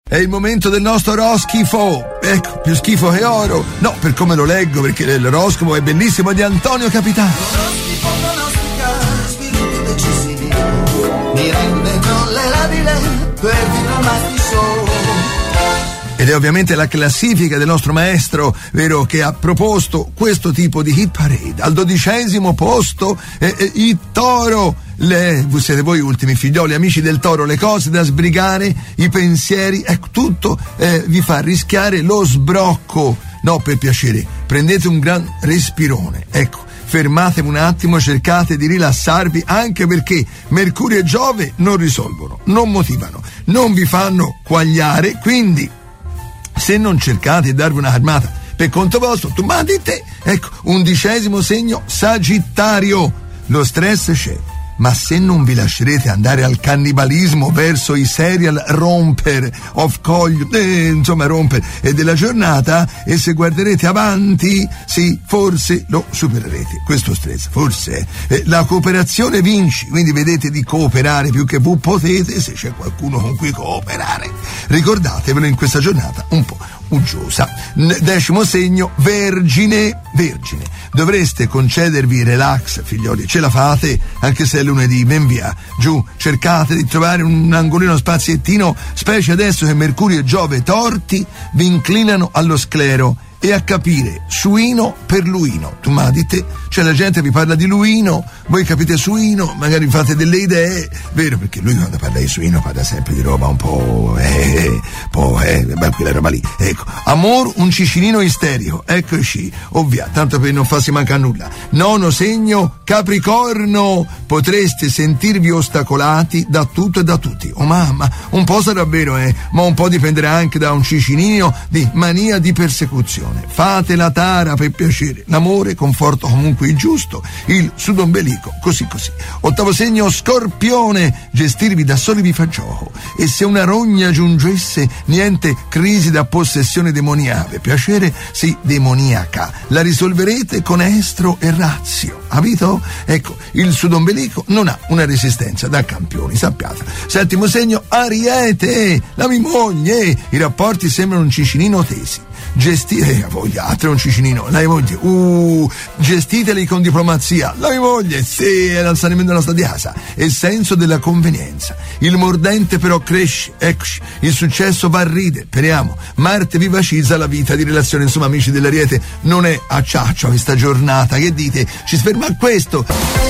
È il momento del nostro oroscifo. Ecco, più schifo che oro. No, per come lo leggo, perché l'oroscopo è bellissimo, di Antonio Capitano. L'oroscopo pronostica sviluppi decisivi, mi rende intollerabile perdita mastiso. Ed è ovviamente la classifica del nostro maestro, vero, che ha proposto questo tipo di hit parade. Al 12° posto il Toro. Siete voi ultimi figlioli, amici del Toro, le cose da sbrigare, i pensieri, ecco, tutto vi fa rischiare lo sbrocco. No, per piacere, prendete un gran respirone, ecco. Fermatevi un attimo, cercate di rilassarvi, anche perché Mercurio e Giove non risolvono, non motivano, non vi fanno quagliare, quindi se non cercate di darvi una calmata per conto vostro, tu mandi te, ecco, 11° segno Sagittario. Lo stress c'è, ma se non vi lascerete andare al cannibalismo verso i serial romper della giornata, e se guarderete avanti, sì, forse lo supererete, questo stress, forse. La cooperazione vince, quindi vedete di cooperare più che voi potete, se c'è qualcuno con cui cooperare. Ricordatevelo in questa giornata un po' uggiosa. 10° segno Vergine. Dovreste concedervi relax, figlioli, ce la fate, anche se è lunedì, ben via, giù, cercate di trovare un angolino, spaziettino, specie adesso che Mercurio e Giove torti vi inclinano allo sclero e a capire suino per luino. Tu ma dite, cioè la gente vi parla di luino, voi capite suino, magari fate delle idee, vero, perché lui quando parla di suino parla sempre di roba un po' quella roba lì, ecco. Amor, un cicinino isterico, eccoci, ovvia, tanto per non farsi mancare nulla. 9° segno Capricorno, potreste sentirvi ostacolati da tutto e da tutti. Oh mamma, un po' sarà vero, ma un po' dipenderà anche da un cicinino di mania di persecuzione. Fate la tara per piacere, l'amore conforta comunque il giusto, il sudombelico così. 8° segno Scorpione, gestirvi da soli vi fa gioco, e se una rogna giungesse, niente crisi da possessione demoniaca, piacere sì demoniaca, la risolverete con estro e razio, capito? Ecco, il sudombelico non ha una resistenza da campioni, sappiate. 7° segno Ariete, la mia moglie, i rapporti sembrano un cicinino tesi. Gestite un cicinino, la moglie, gestiteli con diplomazia, la moglie, sì, è l'alzamento della nostra di casa, e senso della convenienza. Il mordente però cresce, eccoci, il successo va a ride, speriamo. Marte vivacizza la vita di relazione, insomma, amici dell'Ariete, non è a ciaccio questa giornata, che dite? Ci si ferma a questo.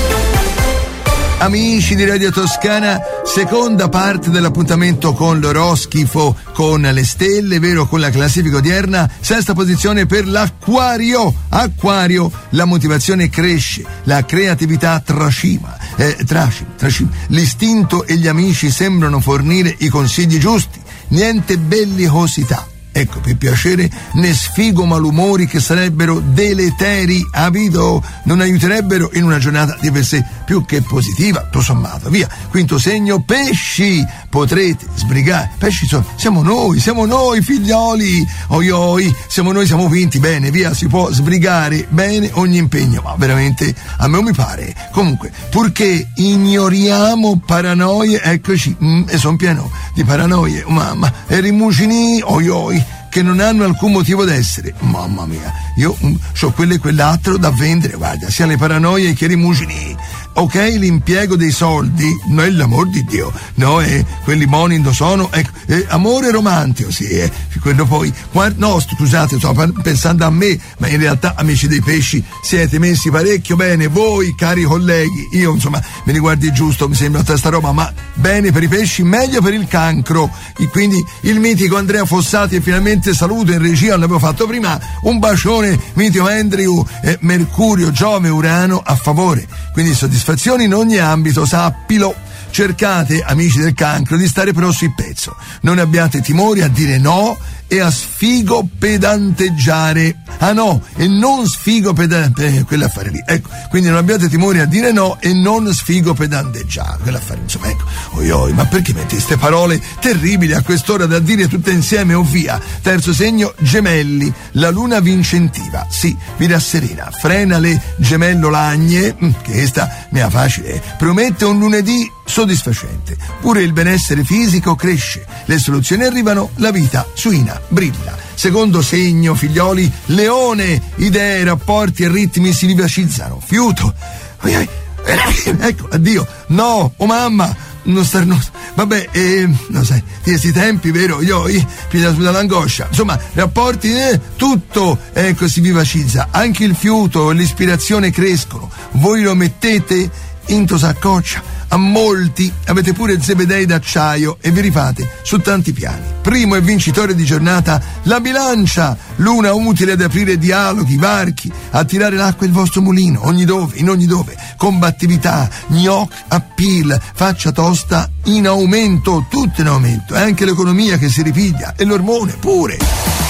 Amici di Radio Toscana, seconda parte dell'appuntamento con l'oroscifo, con le stelle, vero, con la classifica odierna. 6ª posizione per l'Acquario. Acquario, la motivazione cresce, la creatività trascina, l'istinto e gli amici sembrano fornire i consigli giusti, niente bellicosità. Ecco, per piacere, ne sfigo malumori che sarebbero deleteri, capito? Non aiuterebbero in una giornata di per sé più che positiva, tutto sommato, via. 5° segno Pesci, potrete sbrigare. Pesci siamo noi figlioli, oioi, siamo vinti, bene, via, si può sbrigare bene ogni impegno, ma veramente a me non mi pare. Comunque, purché ignoriamo paranoie, eccoci, e sono pieno di paranoie, mamma, e rimucini, oioi, che non hanno alcun motivo d'essere. Mamma mia, io ho quello e quell'altro da vendere, guarda, sia le paranoie che i rimucini. Ok, l'impiego dei soldi, no, è l'amor di Dio, no, quelli buoni non sono, ecco, amore romantico, sì, quello poi, no, scusate, sto pensando a me, ma in realtà, amici dei pesci, siete messi parecchio bene, voi, cari colleghi, io, insomma, me ne guardi giusto, mi sembra tutta sta roba, ma bene per i pesci, meglio per il cancro, e quindi il mitico Andrea Fossati, e finalmente saluto in regia, non l'avevo fatto prima, un bacione, mitico Andrew, Mercurio, Giove, Urano a favore, quindi soddisfazioni in ogni ambito, sappilo. Cercate, amici del cancro, di stare però sul pezzo, non abbiate timori a dire no e a sfigo pedanteggiare. ah no, e non sfigo pedante, quell'affare lì, ecco, quindi non abbiate timore a dire no e non sfigo pedanteggiare, quell'affare, insomma, ecco, oi, ma perché metti queste parole terribili a quest'ora da dire tutte insieme o via? Terzo segno, gemelli, la luna vincentiva, sì, vi rasserena, frena le gemellolagne, che questa ne ha facile, promette un lunedì soddisfacente, pure il benessere fisico cresce, le soluzioni arrivano, la vita suina, brilla. Secondo segno, figlioli, leone, idee, rapporti e ritmi si vivacizzano, fiuto, ecco, addio, no, oh mamma, non starnuto, vabbè, no, sai, di questi tempi, vero, io più dall'angoscia, insomma, rapporti, tutto, ecco, si vivacizza, anche il fiuto e l'ispirazione crescono, voi lo mettete into saccoccia, a molti avete pure Zebedei d'acciaio e vi rifate su tanti piani. Primo e vincitore di giornata, la bilancia, luna utile ad aprire dialoghi, varchi, a tirare l'acqua il vostro mulino, in ogni dove, combattività, gnoc, appeal, faccia tosta in aumento, tutto in aumento, e anche l'economia che si ripiglia e l'ormone pure.